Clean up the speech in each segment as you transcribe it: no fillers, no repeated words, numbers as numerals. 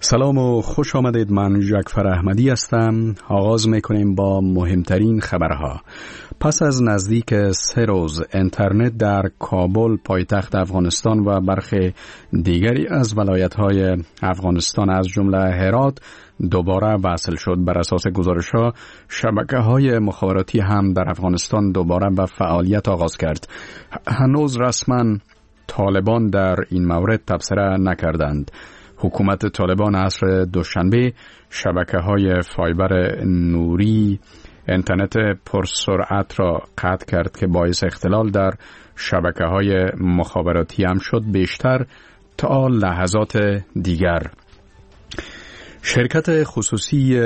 سلام و خوش آمدید. من جعفر احمدی هستم. آغاز میکنیم با مهمترین خبرها. پس از نزدیک 3 روز اینترنت در کابل پایتخت افغانستان و برخی دیگری از ولایت‌های افغانستان از جمله هرات دوباره وصل شد. بر اساس گزارش‌ها شبکه‌های مخابراتی هم در افغانستان دوباره به فعالیت آغاز کرد. هنوز رسما طالبان در این مورد تبصره نکردند. حکومت طالبان عصر دوشنبه شبکه‌های فایبر نوری اینترنت پرسرعت را قطع کرد که باعث اختلال در شبکه‌های مخابراتی هم شد، بیشتر تا لحظات دیگر. شرکت خصوصی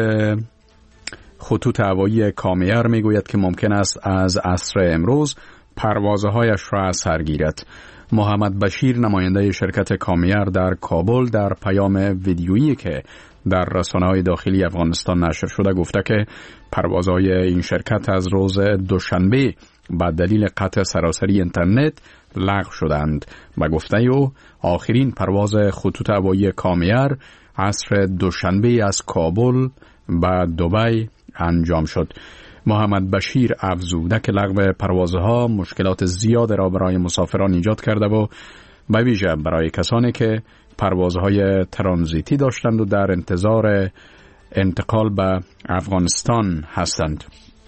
خطوط هوایی کامیار میگوید که ممکن است از عصر امروز پروازهایش را سرگیرد. محمد بشیر نماینده شرکت کامیار در کابل در پیام ویدیویی که در رسانه‌های داخلی افغانستان نشر شده گفته که پروازهای این شرکت از روز دوشنبه به دلیل قطع سراسری اینترنت لغو شدند. به گفته او آخرین پرواز خطوط هوایی کامیار عصر دوشنبه از کابل به دبی انجام شد. محمد بشیر افزوده که لغو پروازها مشکلات زیاد را برای مسافران ایجاد کرده و به ویژه برای کسانی که پروازهای ترانزیتی داشتند و در انتظار انتقال به افغانستان هستند.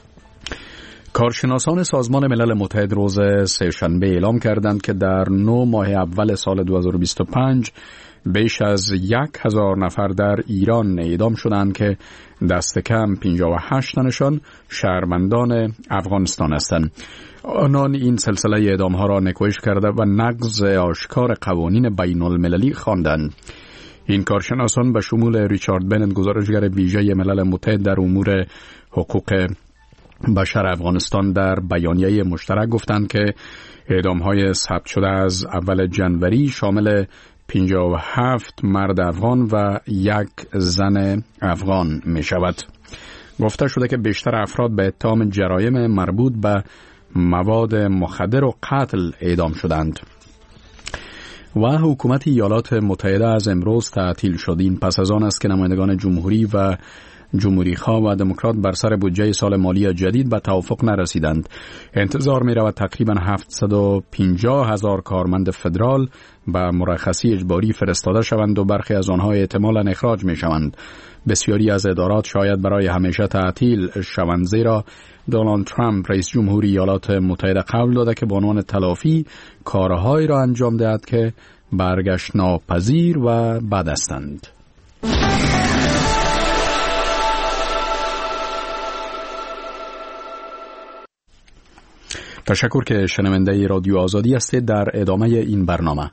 کارشناسان سازمان ملل متحد روز سه‌شنبه اعلام کردند که در 9 ماه اول سال 2025 بیش از 1000 نفر در ایران اعدام شدند که دست کم 58 تنشان شهروندان افغانستان هستند. آنان این سلسله اعدام‌ها را نکوهش کرده و نقض آشکار قوانین بین المللی خواندند. این کارشناسان به شمول ریچارد بنت گزارشگر ویژه ملل متحد در امور حقوق بشر افغانستان در بیانیه مشترک گفتند که اعدام‌های ثبت شده از اول جنوری شامل 57 مرد افغان و 1 زن افغان می شود. گفته شده که بیشتر افراد به اتهام جرایم مربوط به مواد مخدر و قتل اعدام شدند. و حکومت ایالات متحده از امروز تعطیل شد. این پس از آن است که نمایندگان جمهوری و جمهوری‌خواه و دموکرات بر سر بودجه سال مالی جدید به توافق نرسیدند. انتظار می‌رود تقریباً 750,000 کارمند فدرال به مرخصی اجباری فرستاده شوند و برخی از آنها احتمالاً اخراج می‌شوند. بسیاری از ادارات شاید برای همیشه تعطیل شوند، زیرا دونالد ترامپ رئیس جمهور ایالات متحده قول داده که به عنوان تلافی کارهایی را انجام دهد که برگشت ناپذیر و بد هستند. تشکر که شنونده رادیو آزادی هستید. در ادامه این برنامه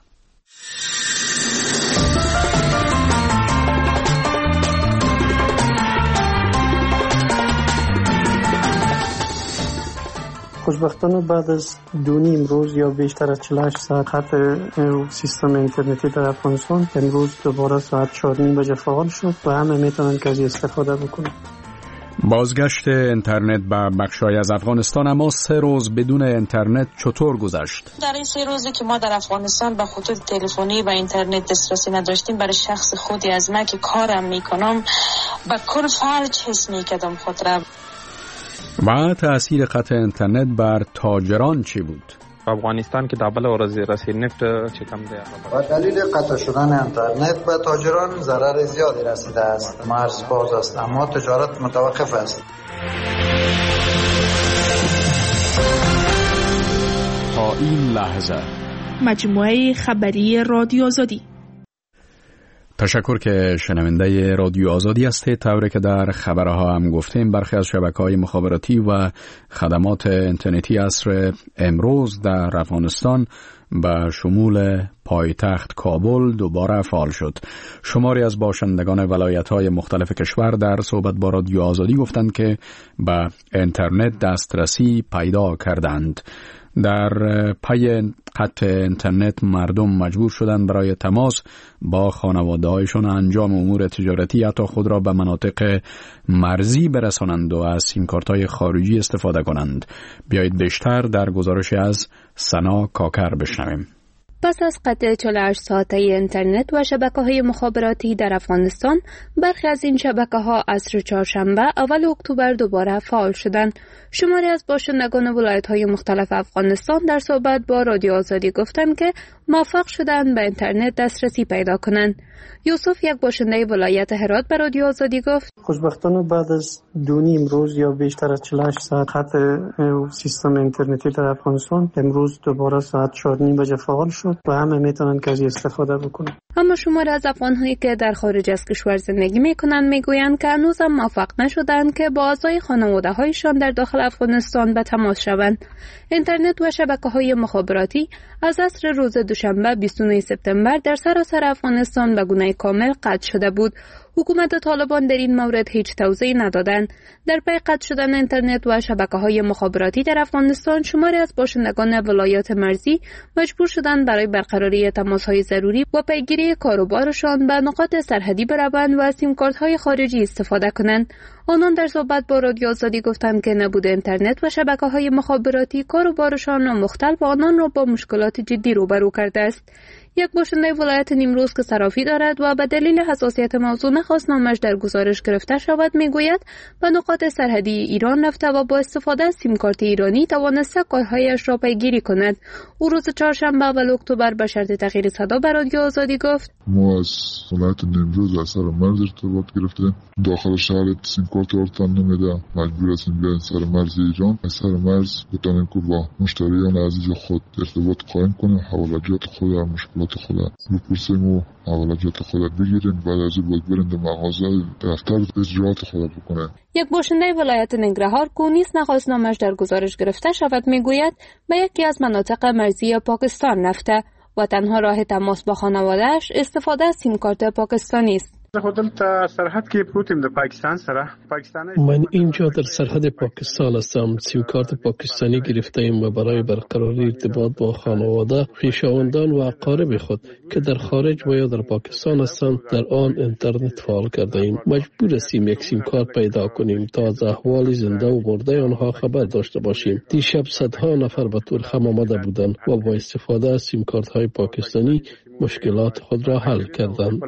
خوشبختانه بعد از 2.5 روز یا بیشتر از 48 ساعت قطع سیستم اینترنتی در افغانستان، امروز دوباره ساعت 4:30 بجه فعال شد و همه میتونن که از استفاده بکنن. بازگشت اینترنت به بخشای از افغانستان، اما 3 روز بدون اینترنت چطور گذشت؟ در این 3 روزی که ما در افغانستان به خطوط تلفنی و اینترنت دسترسی نداشتیم، برای شخص خودی از من که کارم میکنم به کل فلج حس میکردم خود را. و تأثیر قطع اینترنت بر تاجران چی بود؟ افغانستان که دابل و رسید نفت چکم ده و دلیل قطع شدن اینترنت به تاجران ضرر زیادی رسیده است. مرز باز است اما تجارت متوقف است. تا این لحظه مجموعه خبری رادیو آزادی. تشکر که شنونده رادیو آزادی هستید. طوری که در خبرها هم گفتیم، برخی از شبکه‌های مخابراتی و خدمات اینترنتی عصر امروز در افغانستان به شمول پایتخت کابل دوباره فعال شد. شماری از باشندگان ولایت‌های مختلف کشور در صحبت با رادیو آزادی گفتند که به اینترنت دسترسی پیدا کردند. در پی قطع اینترنت مردم مجبور شدند برای تماس با خانواده‌هایشان انجام امور تجارتی حتی خود را به مناطق مرزی برسانند و از سیمکارت‌های خارجی استفاده کنند. بیایید بیشتر در گزارش از سنا کاکر بشنویم. پس از قطع 48 ساعته اینترنت و شبکه‌های مخابراتی در افغانستان، برخی از این شبکه‌ها عصر چهارشنبه اول اکتبر دوباره فعال شدند. شماری از باشندگان ولایت‌های مختلف افغانستان در صحبت با رادیو آزادی گفتند که موفق شدند به اینترنت دسترسی پیدا کنند. یوسف، یک باشنده ولایت هرات، به رادیو آزادی گفت: خوشبختانه بعد از 2.5 روز یا بیشتر از 48 ساعت خط سیستم اینترنتی در افغانستان امروز دوباره ساعت 4:30 بجه فعال شد و همه میتونن که از استفاده بکنن. اما شماری از افغان‌هایی که در خارج از کشور زندگی میکنند میگویند که هنوز هم موفق نشدند که با اعضای خانواده‌هایشان در داخل افغانستان به تماس شوند. اینترنت و شبکه‌های مخابراتی از عصر روز دوشنبه 29 سپتامبر در سراسر افغانستان به گونه کامل قطع شده بود. حکومت طالبان در این مورد هیچ توضیحی ندادند. در پی قطع شدن اینترنت و شبکه‌های مخابراتی در افغانستان، شماری از باشندگان ولایات مرزی مجبور شدند برای برقراری تماس‌های ضروری و پیگیری کاروبارشان به نقاط سرحدی بروند و سیم کارت‌های خارجی استفاده کنند. آنان در صحبت با رادیو آزادی گفتند که نبود اینترنت و شبکه‌های مخابراتی کاروبارشان را مختل و آنان را با مشکلات جدی روبرو کرده است. یک باشنده ولایت نیمروز که صرافی دارد و به دلیل حساسیت موضوع نخواست نامش در گزارش گرفته شود میگوید به نقاط سرحدی ایران رفته و با استفاده از سیم کارت ایرانی توانسته کارهایش را پیگیری کند. او روز چهارشنبه اول اکتبر به شرط تغییر صدا به رادیو آزادی گفت: ما از ولایت نیمروز از سر مرز ارتباط گرفتیم. داخل شهر سیم کارت ورتن نمیده، مجبور هستیم بیایم سر مرز ایران. از سر مرز بتونیم که با مشتریان عزیز خود ارتباط قائم کنیم، حوالجات خود و مشکلات خود بپرسیم و حوالجات خود بگیریم، بعد از اون بریم به مغازه دفتر اجراعات خود بکنیم. یک باشنده ولایت ننگرهار که نیز نخواست نامش در گزارش گرفته شود میگوید به یکی از مناطق مرزی پاکستان رفته و تنها راه تماس با خانواده‌اش استفاده از سیم کارت پاکستانی است. سرحد کې پروتیم د پاکستان سره من اینجا در سرحد پاکستان هستم. سیم کارت پاکستانی گرفته ایم و برای برقراری ارتباط با خانواده، خویشاوندان و اقارب خود که در خارج و یا در پاکستان هستند در آن اینترنت فعال کرده ایم. مجبور هستیم یک سیم کارت پیدا کنیم تا از احوال زنده و مرده آنها خبر داشته باشیم. دیشب صدها نفر به طور خم آمده بودند و با استفاده از سیم کارت های پاکستانی مشکلات خود را حل کردند.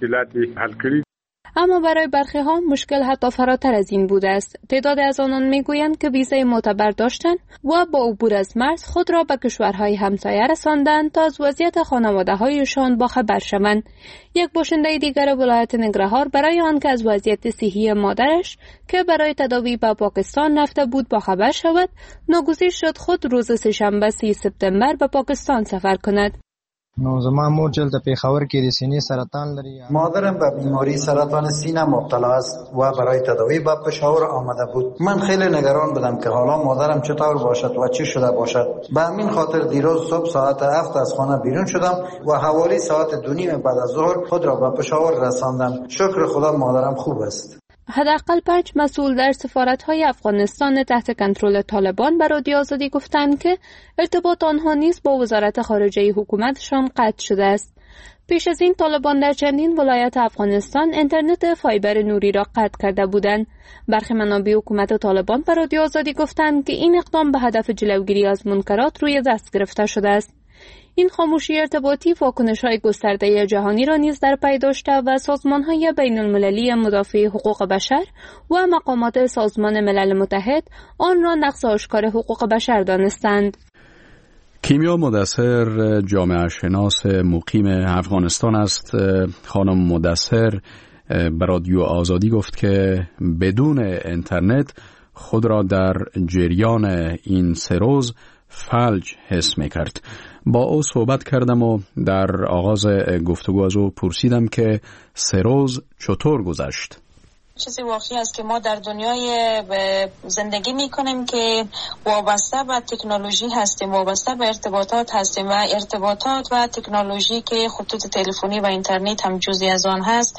اما برای برخی ها مشکل حتی فراتر از این بوده است. تعداد از آنان میگویند که ویزای معتبر داشتند و با عبور از مرز خود را به کشورهای همسایه رساندند تا از وضعیت خانواده‌هایشان باخبر شوند. یک باشنده دیگر ولایت ننگرهار برای آنکه از وضعیت صحی مادرش که برای تداوی به پاکستان رفته بود باخبر شود، ناگزیر شد خود روز سه‌شنبه 30 سپتامبر به پاکستان سفر کند. زما مور چې د پېښور کې د سینې سرطان لري. مادرم به بیماری سرطان سینه مبتلا است و برای تداوی به پشاور آمده بود. من خیلی نگران بودم که حالا مادرم چطور باشد و چی شده باشد. به همین خاطر دیروز صبح ساعت 7 از خانه بیرون شدم و حوالی ساعت 2:30 بعد از ظهر خود را به پشاور رساندم. شکر خدا مادرم خوب است. حداقل 5 مسئول در سفارت‌های افغانستان تحت کنترل طالبان به رادیو آزادی گفتند که ارتباط آنها نیز با وزارت خارجه حکومتشان قطع شده است. پیش از این طالبان در چندین ولایت افغانستان اینترنت فایبر نوری را قطع کرده بودند. برخی منابع حکومت طالبان به رادیو آزادی گفتند که این اقدام به هدف جلوگیری از منکرات روی دست گرفته شده است. این خاموشی ارتباطی واکنش‌های گسترده جهانی را نیز در پی داشته و سازمان‌های بین‌المللی مدافع حقوق بشر و مقامات سازمان ملل متحد آن را نقض آشکار حقوق بشر دانستند. کیمیا مدثر جامعه شناس مقیم افغانستان است. خانم مدثر به رادیو آزادی گفت که بدون اینترنت خود را در جریان این 3 روز فلج حس می‌کرد. با او صحبت کردم و در آغاز گفتگو از او پرسیدم که 3 روز چطور گذشت. چیزی واقعی است که ما در دنیای زندگی میکنیم که وابسته به تکنولوژی هستیم، وابسته به ارتباطات هستیم و ارتباطات و تکنولوژی که خطوط تلفنی و اینترنت هم جزئی از آن هست،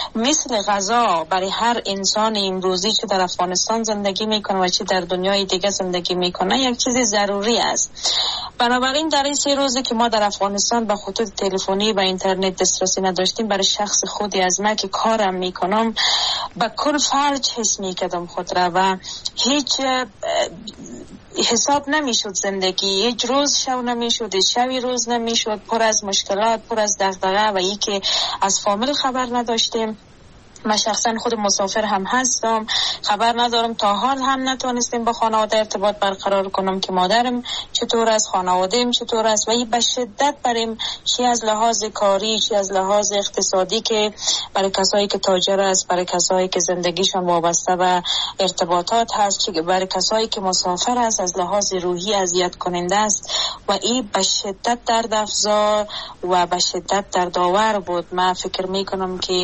مثل غذا برای هر انسان امروزی که در افغانستان زندگی میکنه و چه در دنیای دیگه زندگی میکنه یک چیز ضروری است. بنابراین در این 3 روزی که ما در افغانستان به خطوط تلفنی و اینترنت دسترسی نداشتیم، برای شخص خودی از من که کارم میکنم به کل فلج حس میکردم خود را و حساب نمیشد زندگی، هیچ روز شو نمیشد، شبی روز نمیشد، پر از مشکلات، پر از دغدغه و ای که از فامیل خبر نداشتیم. من شخصا خود مسافر هم هستم، خبر ندارم، تا حال هم نتونستیم با خانواده ارتباط برقرار کنم که مادرم چطور است، خانواده‌ام چطور است و این به شدت بریم چی از لحاظ کاری چی از لحاظ اقتصادی که برای کسایی که تاجر است، برای کسایی که زندگیشان وابسته به ارتباطات هست، چی برای کسایی که مسافر است از لحاظ روحی اذیت کننده است و این به شدت دردافزا و به شدت دردآور بود. من فکر میکنم که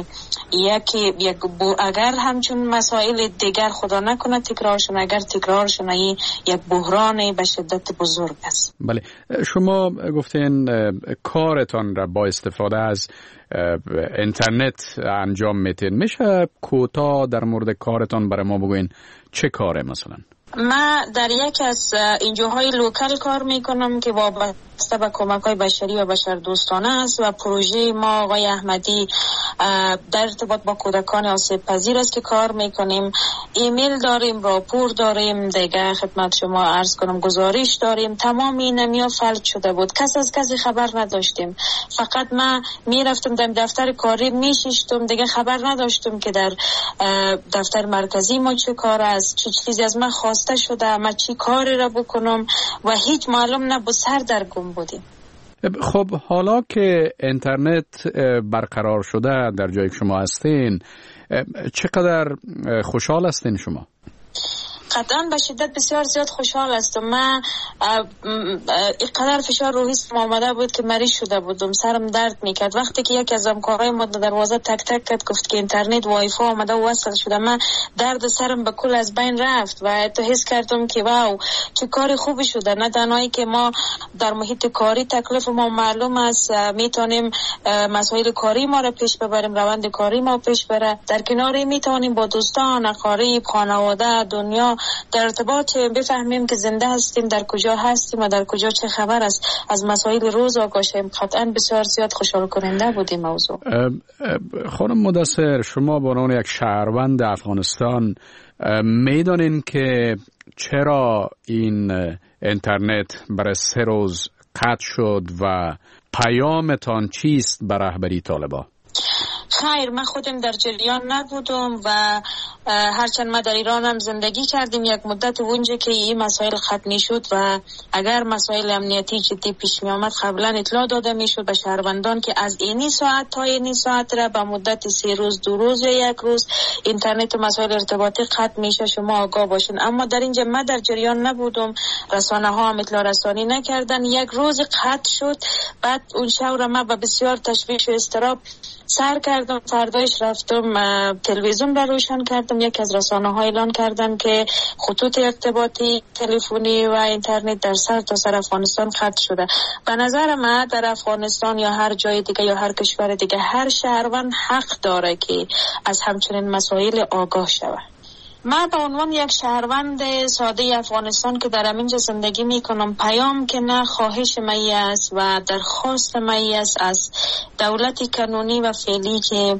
اگر همچون مسائل دیگر خدا نکنه تکرارشون، اگر تکرارشون یک بحران به شدت بزرگ است. بله، شما گفتین کارتان را با استفاده از اینترنت انجام میتین. میشه کوتاه در مورد کارتان برای ما بگوین چه کاره مثلا؟ من در یک از اینجاهای لوکال کار میکنم که وابسته به کمک‌های بشری و بشردوستانه است و پروژه ما آقای احمدی در ارتباط با کودکان آسیب پذیر است که کار میکنیم. ایمیل داریم، راپور داریم، دیگه خدمت شما عرض کنم گزارش داریم. تمام اینمیا فلج شده بود، کس از کسی خبر نداشتیم. فقط من میرفتم در دفتر کاری میشیشتم، دیگه خبر نداشتم که در دفتر مرکزی ما چه کار است، چه چیزی از من خواسته شده، من چی کاری را بکنم و هیچ معلوم نبود، سر در گم بودیم. خب حالا که اینترنت برقرار شده در جایی که شما هستین، چقدر خوشحال هستین شما؟ قطعا به شدت بسیار زیاد خوشحال هستم. من اینقدر فشار روحی آمده بود که مریض شده بودم، سرم درد میکرد. وقتی که یکی از همکارای ما دروازه تک تک کرد گفت که اینترنت وای فای آمده و وصل شده، من درد سرم به کل از بین رفت و تو حس کردم که واو چه کاری خوبی شده. نه تنهایی که ما در محیط کاری تکلیف ما معلوم است، میتونیم مسائل کاری ما را پیش ببریم، روند کاری ما پیش بره، در کناری میتونیم با دوستان، اقارب، خانواده، دنیا در ارتباط بفهمیم که زنده هستیم، در کجا هستیم و در کجا چه خبر است، از مسائل روز آگاه شیم. قطعا بسیار زیاد خوشحال کننده بود این موضوع. خانم مدثر، شما به عنوان یک شهروند افغانستان میدانین که چرا این اینترنت برای 3 روز قطع شد و پیامتان چیست به رهبری طالبان؟ خیر، من خودم در جریان نبودم و هرچند ما در ایران هم زندگی کردیم یک مدت اونجا که این مسائل ختم شد و اگر مسائل امنیتی جدی پیش می آمد قبلا اطلاع داده می شد به شهروندان که از اینی ساعت تا اینی ساعت را به مدت 3 روز 2 روز یا 1 روز اینترنت و مسائل ارتباطی ختم میشه، شما آگاه باشین. اما در اینجا من در جریان نبودم، رسانه ها هم اطلاع رسانی نکردن. 1 روز قطع شد، بعد اون شب را من با بسیار تشویش و اضطراب سر کردم. فردایش رفتم تلویزیون را روشن کردم، یکی از رسانه‌ها اعلان کردن که خطوط ارتباطی تلفنی و اینترنت در سر تا سر افغانستان قطع شده. به نظر من در افغانستان یا هر جای دیگه یا هر کشور دیگه هر شهروند حق داره که از همچنین مسائل آگاه شود. من به عنوان یک شهروند ساده افغانستان که در همینجا زندگی میکنم، پیام که نه خواهش می است و درخواست می است از دولت قانونی و فعلی که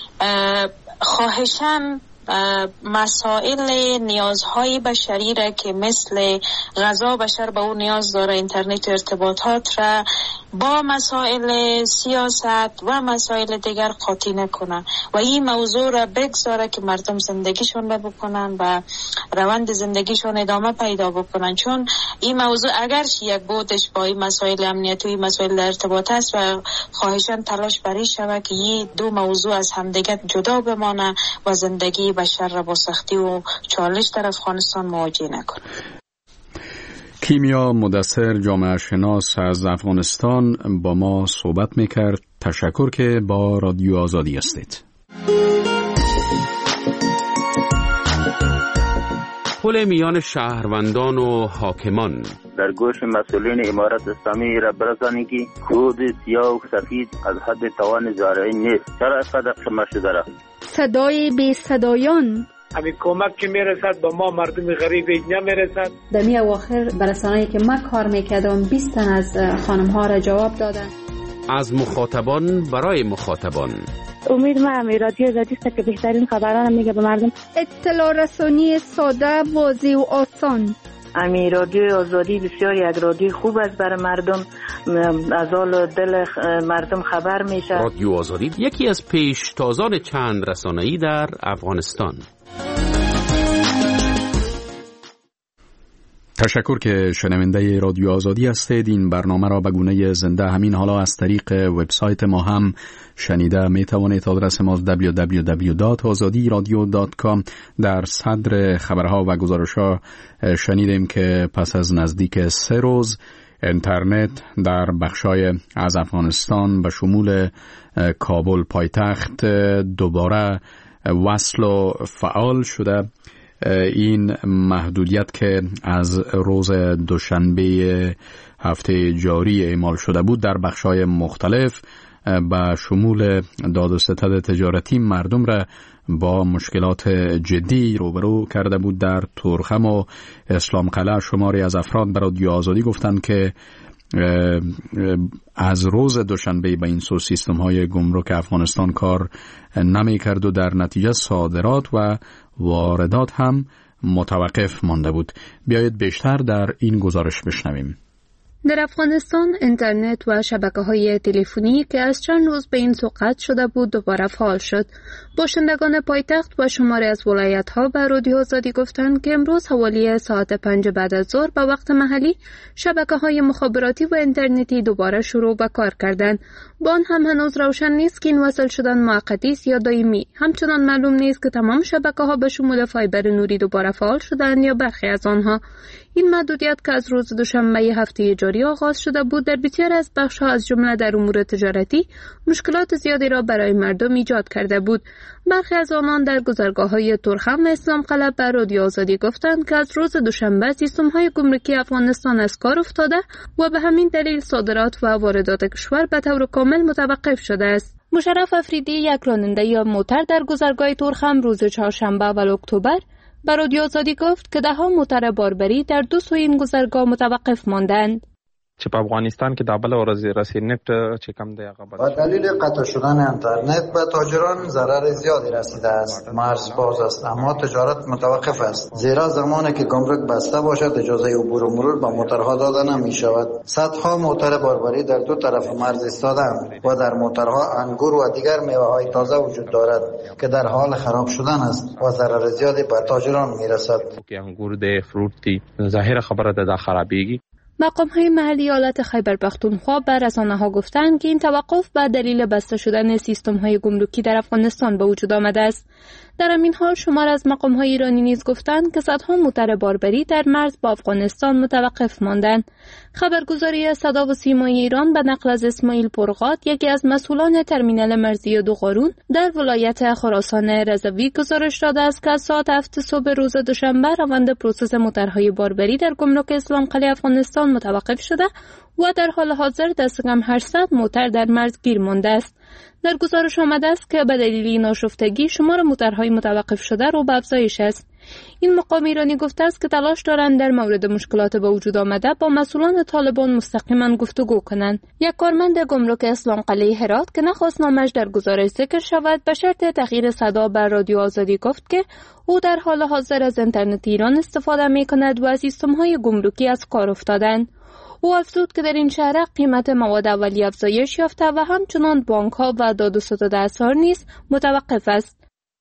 خواهشاً مسائل نیازهای بشری را که مثل غذا بشر به اون نیاز داره، اینترنت و ارتباطات را با مسائل سیاست و مسائل دیگر قاطی نکنن و این موضوع را بگذاره که مردم زندگیشون را بکنن و روند زندگیشون ادامه پیدا بکنن. چون این موضوع اگرچه یک بودش با این مسائل امنیتی و مسائل ارتباط است و خواهشاً تلاش بری شود که این 2 موضوع از همدیگر جدا بمانه و زندگی بشر را با سختی و چالش در افغانستان مواجه نکنه. کیمیا مدثر، جامعه شناس از افغانستان، با ما صحبت میکرد. تشکر که با رادیو آزادی هستید. پل میان شهروندان و حاکمان در گوش مسئولین امارت اسلامی را برسانید که کود سیاه و سفید از حد توان زارعی نیست. چرا اینقدر خمه شده را؟ صدای بی صدایان، همین کمک که میرسد با ما مردم غریب نمیرسد. در می اواخر برسانه‌ای که من کار میکردم 20 تن از خانم ها را جواب دادن. از مخاطبان برای مخاطبان. امید من رادیو آزادی است که بهترین خبران میگه به مردم. اطلاع رسانی ساده، واضح و آسان. امی رادیو آزادی بسیار یک رادیو خوب است برای مردم، از حال دل مردم خبر میشه. رادیو آزادی یکی از پیشتازان چند رسانه‌ای در افغانستان. تشکر که شنونده رادیو آزادی هستید. این برنامه را به گونه زنده همین حالا از طریق وبسایت ما هم شنیده می توانید. آدرس ما www.azadiradio.com. در صدر خبرها و گزارش‌ها شنیدیم که پس از نزدیک 3 روز اینترنت در بخشای از افغانستان به شمول کابل پایتخت دوباره وصل و فعال شده. این محدودیت که از روز دوشنبه هفته جاری اعمال شده بود در بخشای مختلف به شمول داد و ستد تجارتی مردم را با مشکلات جدی روبرو کرده بود. در تورخم و اسلام قلعه شماری از افراد به رادیو آزادی گفتند که از روز دوشنبه به این سو سیستم های گمرک افغانستان کار نمی کرد و در نتیجه صادرات و واردات هم متوقف مانده بود. بیایید بیشتر در این گزارش بشنویم. در افغانستان اینترنت و شبکه‌های تلفنی که از چند روز به این سو قطع شده بود دوباره فعال شد. باشندگان پایتخت و شماری از ولایت‌ها به رادیو آزادی گفتند که امروز حوالی ساعت 5 بعد از ظهر به وقت محلی شبکه‌های مخابراتی و اینترنتی دوباره شروع به کار کردند. با آن هم هنوز روشن نیست که این وصل شدن موقتی است یا دائمی. همچنان معلوم نیست که تمام شبکه‌ها به شمول فایبر نوری دوباره فعال شدند یا برخی از آنها. این محدودیت که از روز دوشنبه هفته جاری آغاز شده بود در بسیار از بخش‌ها از جمله در امور تجارتی مشکلات زیادی را برای مردم ایجاد کرده بود. برخی از آنان در گذرگاه‌های تورخم و اسلام قلعه به رادیو آزادی گفتند که از روز دوشنبه سیستم‌های گمرکی افغانستان از کار افتاده و به همین دلیل صادرات و واردات کشور به طور کامل متوقف شده است. مشرف افریدی، یک راننده یا موتر در گذرگاه تورخم روز چهارشنبه اول اکتبر به رادیو آزادی گفت که 10 موتر باربری در 2 سوی این گذرگاه متوقف ماندند. چې په افغانستان کې د بل ورځ رسینټ چې کم دی هغه با دلیل قطع شدن اینترنت به تاجران ضرر زیادی رسیده است. مرز باز است اما تجارت متوقف است، زیرا زمانی که گمرک بسته باشد اجازه عبور و مرور به موترها داده نمی شود. صدها موتر باربری در 2 طرف مرز ایستادند و در موترها انگور و دیگر میوه‌های تازه وجود دارد که در حال خراب شدن است و ضرر زیادی به تاجران می رسد. که انگور دی فروت دی ظاهر خبره ده خرابیږي. مقام‌های محلی ایالت خیبر پختونخوا به رسانه‌ها گفتند که این توقف به دلیل بسته شدن سیستم‌های گمرکی در افغانستان به وجود آمده است. در همین حال شمار از مقام‌های ایرانی نیز گفتند که صدها موتر باربری در مرز با افغانستان متوقف ماندند. خبرگزاری صدا و سیمای ایران به نقل از اسماعیل پرغات، یکی از مسئولان ترمینال مرزی دوقارون در ولایت خراسان رضوی، گزارش داده است که از ساعت 7 صبح روز دوشنبه روند پروسس موترهای باربری در گمرک اسلام قلعه افغانستان متوقف شده و در حال حاضر دست کم 800 موتر در مرز گیر مانده است. در گزارش آمده است که به دلیل ناشفتگی شمار موترهای متوقف شده رو به افزایش است. این مقام ایرانی گفته است که تلاش دارند در مورد مشکلات به وجود آمده با مسئولان طالبان مستقیما گفتگو کنند. یک کارمند گمرک اسلام قلعه هرات که نخواست نامش در گزارش ذکر شود به شرط تغییر صدا بر رادیو آزادی گفت که او در حال حاضر از اینترنت ایران استفاده می کند و سیستم‌های گمرکی از کار افتادند. او افزود که در این شهر قیمت مواد اولیه افزایش یافته و همچنان بانک‌ها و داد و ستد اسعار نیز متوقف است.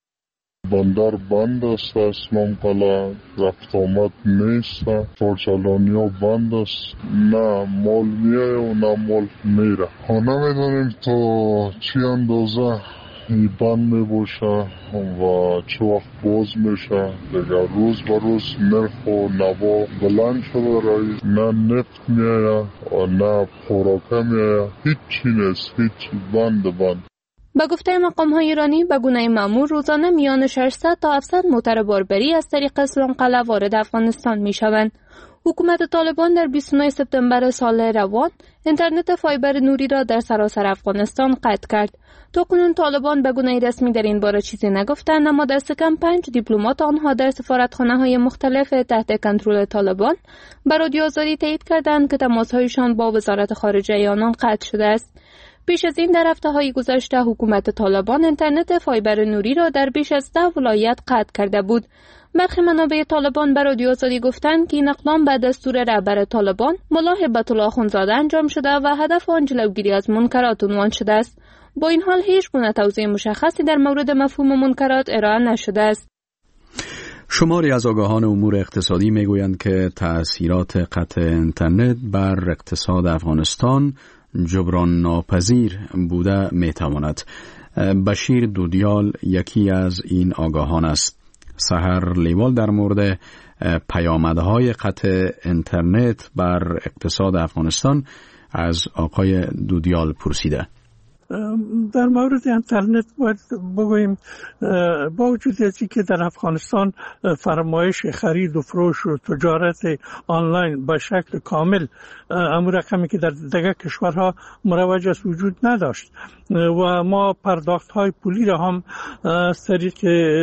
بندر بند است، اسلام قلعه رفت آمد نیست، کارچلانی ها بند است، نه مال میایه و نه مال میره. نمیدونیم تا چی اندازه این بند میباشه و چه وقت باز میشه. دیگر روز به روز نرخ و نوا بلند شده رایی، نه نفت میایه و نه خوراکه میایه، هیچی نیست، هیچ بند. به گفته مقام‌های ایرانی به گونه معمول روزانه میان 600 تا 700 موتر باربری از طریق اسلام قلعه وارد افغانستان میشوند. حکومت طالبان در 29 سپتامبر سال روان اینترنت فایبر نوری را در سراسر افغانستان قطع کرد. تاکنون طالبان به گونه رسمی در این باره چیزی نگفتند، اما دست کم 5 دیپلمات آنها در سفارتخانه‌های مختلف تحت کنترل طالبان به رادیو آزادی تایید کردند که تماس‌هایشان با وزارت خارجه آنان قطع شده است. پیش از این در هفته‌های گذشته حکومت طالبان اینترنت فایبر نوری را در بیش از 10 ولایت قطع کرده بود. برخی منابع طالبان به رادیو آزادی گفتند که این اقدام به دستور رهبر طالبان ملا هبت الله اخوندزاده انجام شده و هدف آن جلوگیری از منکرات عنوان شده است. با این حال هیچ گونه توضیح مشخصی در مورد مفهوم منکرات ارائه نشده است. شماری از آگاهان امور اقتصادی میگویند که تأثیرات قطع اینترنت بر اقتصاد افغانستان جبران ناپذیر بوده میتواند. بشیر دودیال یکی از این آگاهان است. سحر لیوال در مورد پیامدهای قطع اینترنت بر اقتصاد افغانستان از آقای دودیال پرسیده. در مورد اینترنت باید بگوییم با وجود ازی که در افغانستان فرمایش خرید و فروش و تجارت آنلاین به شکل کامل امور رقمی که در دیگر کشورها مروج است وجود نداشت و ما پرداخت های پولی را هم از طریق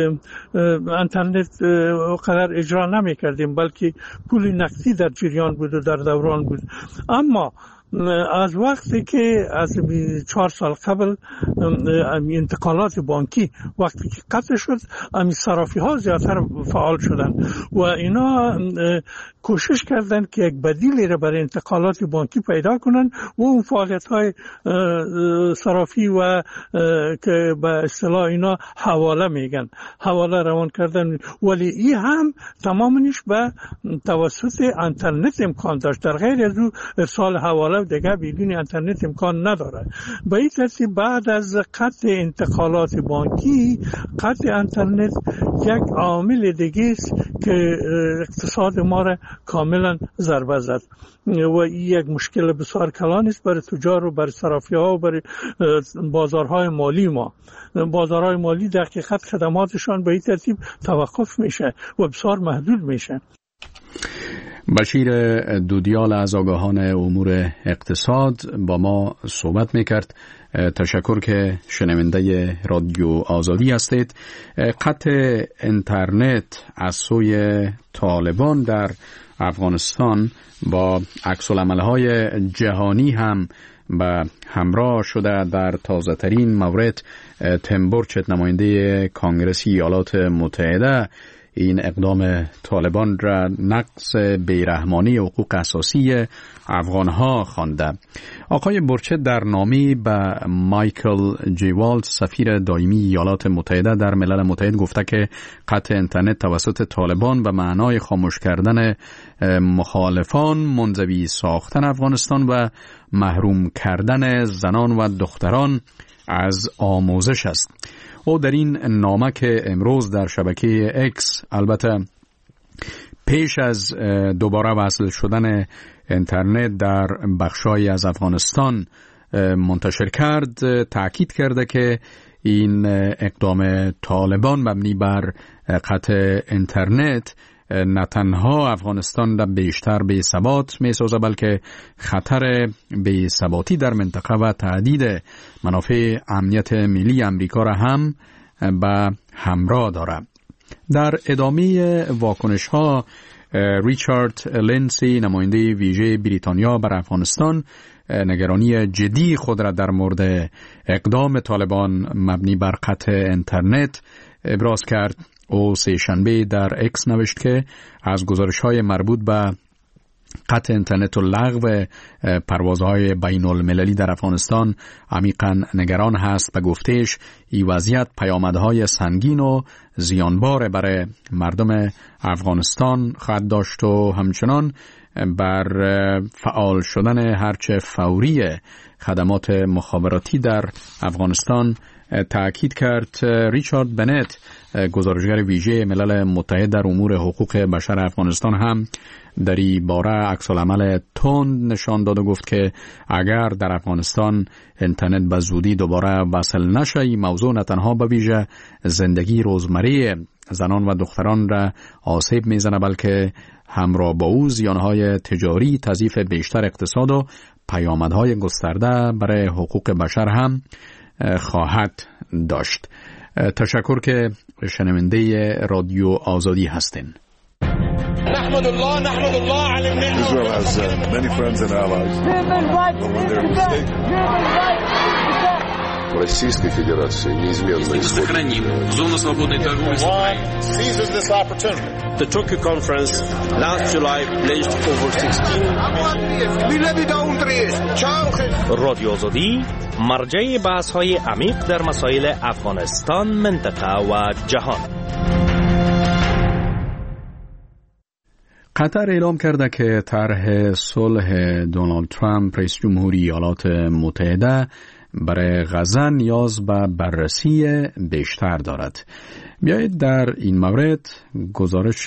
اینترنت قدر اجرا نمی کردیم، بلکه پول نقدی در جریان بود و در دوران بود. اما از وقتی که از 4 سال قبل انتقالات بانکی وقتی که قطع شد، صرافی ها زیادتر فعال شدن و اینا کوشش کردن که یک بدیلی را برای انتقالات بانکی پیدا کنن و اون فعالیت های صرافی و که به اصطلاح اینا حواله میگن، حواله روان کردن، ولی این هم تمامش به توسط اینترنت امکان داشت. در غیر از او ارسال حواله دیگه بدون اینترنت امکان نداره. به این ترتیب بعد از قطع انتقالات بانکی قطع اینترنت یک عامل دیگه است که اقتصاد ما را کاملا ضربه زد و این یک مشکل بسیار کلان است برای تجار و برای صرافی ها و برای بازارهای مالی ما. بازارهای مالی در حقیقت خدماتشان به این ترتیب توقف میشه و بسیار محدود میشه. بشیر دودیال از آگاهان امور اقتصاد با ما صحبت میکرد. تشکر که شنونده رادیو آزادی هستید. قطع اینترنت از سوی طالبان در افغانستان با عکس‌العمل‌های جهانی هم به همراه شده. در تازه ترین مورد تیم بورچت نماینده کانگرس ایالات متحده این اقدام طالبان را نقض بیرحمانه حقوق اساسی افغانها خوانده. آقای بورچت در نامه‌ای به مایکل جی والت سفیر دائمی ایالات متحده در ملل متحد گفته که قطع اینترنت توسط طالبان به معنای خاموش کردن مخالفان، منزوی ساختن افغانستان و محروم کردن زنان و دختران از آموزش است. او در این نامه که امروز در شبکه اکس، البته پیش از دوباره وصل شدن اینترنت در بخشای از افغانستان منتشر کرد، تاکید کرده که این اقدام طالبان مبنی بر قطع اینترنت نه تنها افغانستان را بیشتر به ثبات می سازه، بلکه خطر به ثباتی در منطقه و تهدید منافع امنیت ملی امریکا را هم به همراه دارد. در ادامه واکنش ها ریچارد لینسی نماینده ویژه بریتانیا بر افغانستان نگرانی جدی خود را در مورد اقدام طالبان مبنی بر قطع اینترنت ابراز کرد. او سه‌شنبه در اکس نوشت که از گزارش‌های مربوط به قطع اینترنت و لغو پروازهای بین المللی در افغانستان عمیقاً نگران هست. به گفتش این وضعیت پیامدهای سنگین و زیانبار برای مردم افغانستان خواهد داشت و همچنان بر فعال شدن هرچه فوری خدمات مخابراتی در افغانستان تأکید کرد. ریچارد بنت گزارشگر ویژه ملل متحد در امور حقوق بشر افغانستان هم در این باره عکس‌العمل تند نشان داد و گفت که اگر در افغانستان اینترنت به زودی دوباره وصل نشه، این موضوع نه تنها به ویژه زندگی روزمره زنان و دختران را آسیب میزنه، بلکه همراه با او زیانهای تجاری، تضعیف بیشتر اقتصاد و پیامدهای گسترده برای حقوق بشر هم خواهد داشت. تشکر که شنونده رادیو آزادی هستین. نحمد الله على النعمة. Israel has many friends and allies. Российской Федерации неизменно исходит. Сохраним зону свободной торговли с Украиной. The Tokyo Conference last July pledged over 16 رادیو آزادی مرجع بحث‌های عمیق در مسائل افغانستان، منطقه و جهان. قطر اعلام کرده که طرح صلح دونالد ترامپ رئیس جمهوری ایالات متحده برای غزه نیاز به بررسی بیشتر دارد. بیایید در این مورد گزارش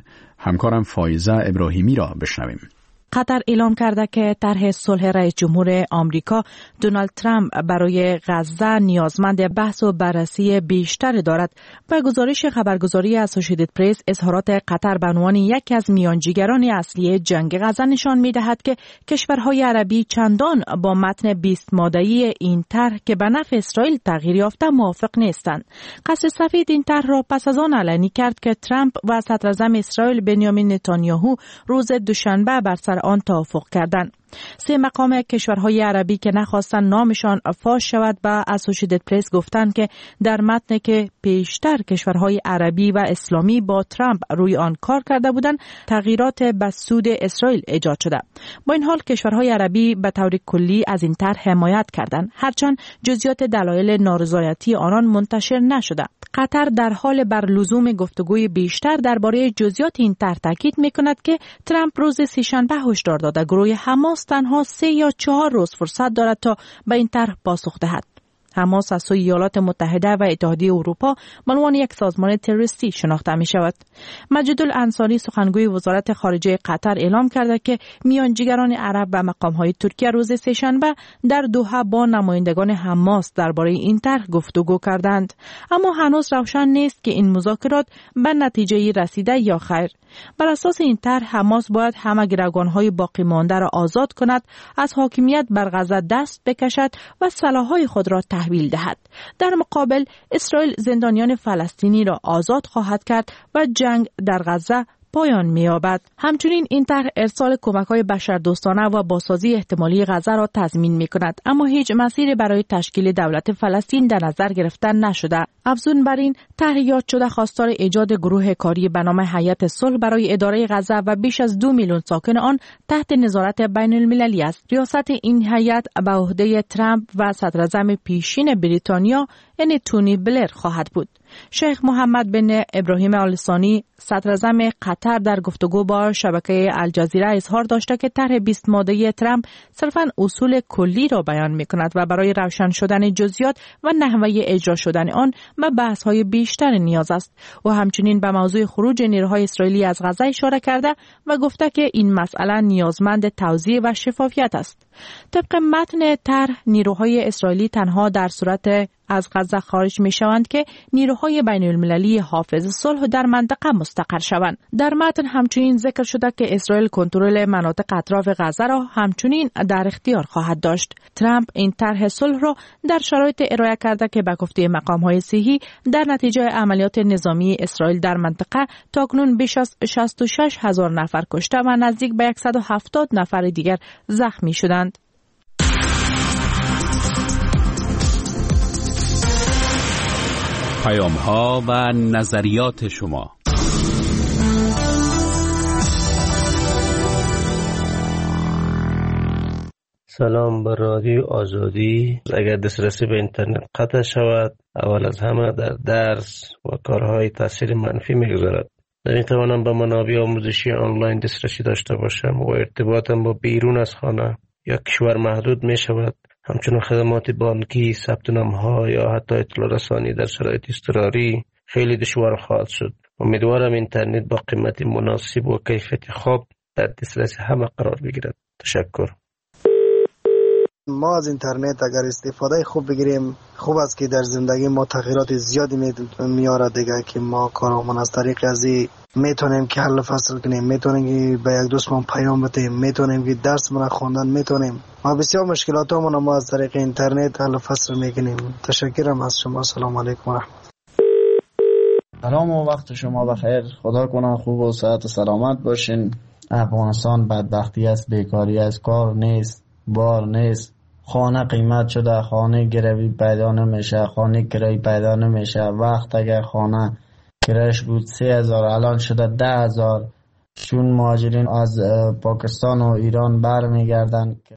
همکارم فایزه ابراهیمی را بشنویم. قطر اعلام کرده که طرح صلح رئیس جمهور آمریکا دونالد ترامپ برای غزه نیازمند بحث و بررسی بیشتر دارد. با گزارش خبرگزاری اسوسییتد پرس، اظهارات قطر به عنوان یکی از میانجیگران اصلی جنگ غزه نشان می‌دهد که کشورهای عربی چندان با متن 20 ماده‌ای این طرح که به نفع اسرائیل تغییر یافته موافق نیستند. قصر سفید این طرح را پس از آن علنی کرد که ترامپ و صدراعظم اسرائیل بنیامین نتانیاهو روز دوشنبه بر سر آن توافق کردند. 3 مقام کشورهای عربی که نخواستند نامشان فاش شود به اسوسییتد پرس گفتند که در متن که پیشتر کشورهای عربی و اسلامی با ترامپ روی آن کار کرده بودند تغییرات به سود اسرائیل ایجاد شده. با این حال کشورهای عربی به طور کلی از این طرح حمایت کردند، هرچند جزئیات دلایل نارضایتی آنان منتشر نشده. قطر در حال بر لزوم گفتگوی بیشتر درباره جزئیات این طرح تاکید می‌کند که ترامپ روز سه‌شنبه هشدار داده گروه حماس تنها 3 یا 4 روز فرصت دارد تا به این طرح پاسخ دهد. حماس از سوی ایالات متحده و اتحادیه اروپا به عنوان یک سازمان تروریستی شناخته می شود. مجید الانصاری سخنگوی وزارت خارجه قطر اعلام کرده که میانجیگران عرب و مقام‌های ترکیه روز سه‌شنبه در دوحه با نمایندگان حماس درباره این طرح گفتگو کردند، اما هنوز روشن نیست که این مذاکرات به نتیجه رسیده یا خیر. بر اساس این طرح حماس باید همه گروگان‌های باقی مانده را آزاد کند، از حاکمیت بر غزه دست بکشد و سلاح‌های خود را تحویل دهد. در مقابل اسرائیل زندانیان فلسطینی را آزاد خواهد کرد و جنگ در غزه پایان می‌یابد. همچنین این طرح ارسال کمک‌های بشردوستانه و بازسازی احتمالی غزه را تضمین می‌کند، اما هیچ مسیری برای تشکیل دولت فلسطین در نظر گرفته نشده. افزون بر این، طرح یاد شده خواستار ایجاد گروه کاری به نام هیئت صلح برای اداره غزه و بیش از 2 میلیون ساکن آن تحت نظارت بین‌المللی است. ریاست این هیئت به عهده ترامپ و صدراعظم پیشین بریتانیا یعنی تونی بلر خواهد بود. شیخ محمد بن ابراهیم آل ثانی صدراعظم قطر در گفتگو با شبکه الجزیره اظهار داشته که طرح 20 ماده‌ای ترامپ صرفاً اصول کلی را بیان می‌کند و برای روشن شدن جزئیات و نحوه اجرا شدن آن به بحث‌های بیشتر نیاز است. و همچنین به موضوع خروج نیروهای اسرائیلی از غزه اشاره کرده و گفته که این مسئله نیازمند توضیح و شفافیت است. طبق متن طرح نیروهای اسرائیلی تنها در صورت از غزه خارج می شوند که نیروهای بین المللی حافظ صلح در منطقه مستقر شوند. در متن همچنین ذکر شده که اسرائیل کنترل مناطق اطراف غزه را همچنین در اختیار خواهد داشت. ترامپ این طرح صلح را در شرایط ارائه کرده که به گفته مقام‌های صحی در نتیجه عملیات نظامی اسرائیل در منطقه تاکنون بیش از 66,000 نفر کشته و نزدیک به 170 نفر دیگر زخمی شدند. پیام‌ها و نظریات شما. سلام بر رادیو آزادی. اگر دسترسی به اینترنت قطع شود، اول از همه در درس و کارهای تاثیر منفی می‌گذارد. نمی‌توانم به منابع آموزشی آنلاین دسترسی داشته باشم و ارتباطم با بیرون از خانه یا کشور محدود می‌شود. همچنین خدمات بانکی، ثبت نام‌ها یا حتی اطلاع رسانی در شرایط اضطراری خیلی دشوار خواهد شد. امیدوارم اینترنت با قیمت مناسب و کیفیت خوب در دسترس همه قرار بگیرد. تشکر. ما از اینترنت اگر استفاده خوب بگیریم خوب است که در زندگی ما تغییرات زیادی میاره دیگه، که ما کارامون از طریق ازی میتونیم که حل فصل کنیم، میتونیم که به یک دوستمون پیام بدیم، میتونیم که درسمون خواندن میتونیم. ما بسیار مشکلاتمون ما از طریق اینترنت حل فصل میکنیم. تشکرم از شما. سلام علیکم و رحمت. سلام و وقت شما بخیر. خدا کنه خوب و صحت و سلامت باشین. افغانستان بدبختی است، بیکاری است، کار نیست، بار نیست. خانه قیمت شده، خانه گروی پیدا نمیشه، خانه کرایی پیدا نمیشه. وقت اگر خانه کرایش بود 3000 الان شده 10000. چون مهاجرین از پاکستان و ایران برمیگردن.